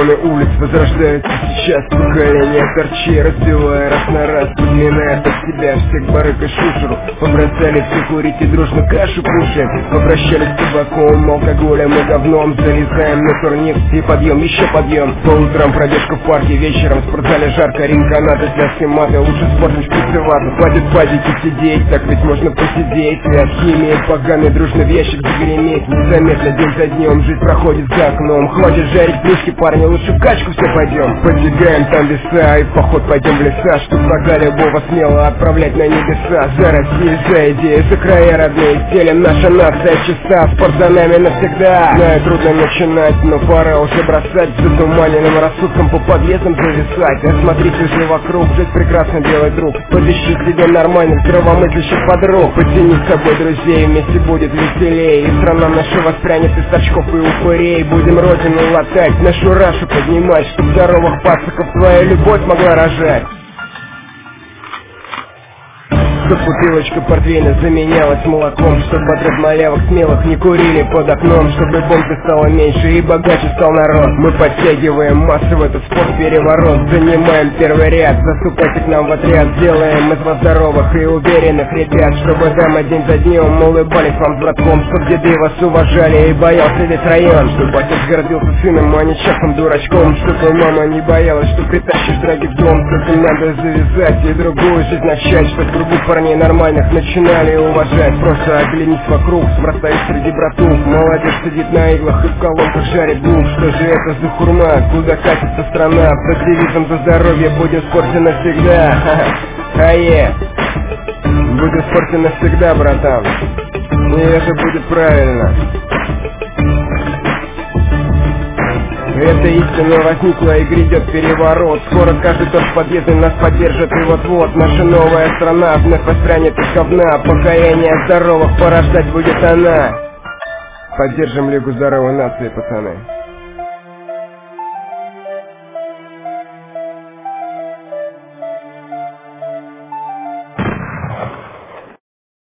стадионы улиц возрождаются сейчас. Поколение торчей, разбивая раз на раз, подминая под себя всех барыг и шушеру. Побросали все курить и дружно кашу кушаем. Попрощались с табаком, алкоголем и говном. Залезаем на турник и подъем, еще подъем. По утрам пробежка в парке, вечером в спортзале жарко. Ринг-канаты, связки маты, лучше спортом шприцеваться. Хватит пазики сидеть, так ведь можно посидеть. Связь химии, поганый дружно в ящик загреметь. Незаметно день за днем жизнь проходит за окном. Хватит жарить плюшки, парни, лучше в качку все пойдем. Подвигаем там веса и в поход пойдем в леса, чтоб врага любого смело отправлять на небеса. За Россию, за идеи, за края родные стелем. Наша нация чиста, спорт за нами навсегда. Знаю, трудно начинать, но пора уже бросать. Затуманенным рассудком по подъездам зависать. Осмотрите же вокруг, жить прекрасно делает друг. Подыщи себе нормальных, здравомыслящих подруг. Потяни с собой друзей, вместе будет веселей. И страна наша воспрянет из торчков и упырей. Будем родину латать, нашу рашу поднимать, чтоб здоровых пацаков твоя любовь могла рожать. Чтоб бутылочка портвейна заменялась молоком, чтоб отряд малявок смелых не курили под окном, чтобы бомбы стало меньше и богаче стал народ. Мы подтягиваем массы в этот спорт-переворот, занимаем первый ряд, заступайте к нам в отряд. Сделаем из вас здоровых и уверенных ребят, чтобы дамы день за днем улыбались вам с братком, чтоб деды вас уважали и боялся весь район, чтоб отец гордился сыном, а не частным дурачком, чтобы мама не боялась, что притащишь дорогих в дом. С этим надо завязать и другую жизнь начать, чтоб других парней нормальных начинали уважать. Просто оглянись вокруг, бросаешь среди братух. Молодежь сидит на иглах и в колонках жарит бух. Что же это за хурма, куда катится страна? Под девизом за здоровье будем в спорте навсегда. Будем в спорте навсегда, братан. И это будет правильно. Эта истина возникла и грядет переворот. Скоро каждый тот подъезд нас поддержит. И вот-вот наша новая страна вновь воспрянет из говна. Покаяние здоровых порождать будет она. Поддержим Лигу здоровой нации, пацаны.